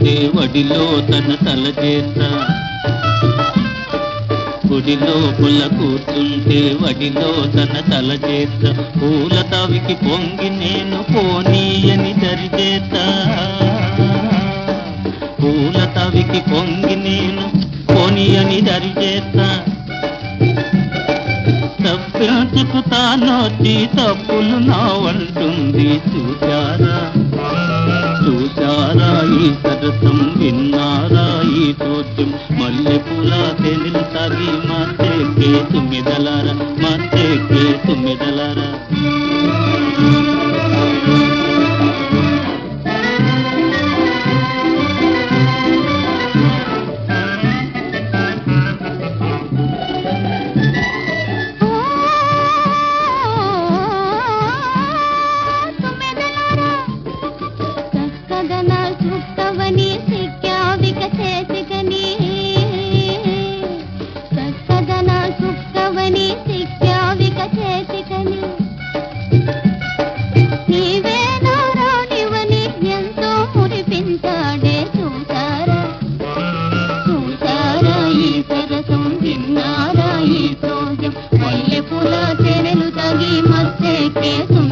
కూర్చుంటే వడిలో తన తల చేస్తా, గుడి లోపల కూర్చుంటే వడిలో తన తల చేస్తా, పూల తవికి పొంగి నేను పోనీయని దరిచేస్తా, పూల తవికి పొంగి నేను పోనీయని దరిచేస్తా. తప్పించుకు తానొచ్చి తప్పులు నావంటుంది, చూశారా చూశారా ఈ సరసం, విన్నారా ఈ చోద్యం, మల్లెపూల తెనిలు తాగి మత్తెక్కే తుమ్మిదలారా, మత్తెక్కే తుమ్మిదలారా. మల్లెపూల తెరలు తగి మత్తెక్కే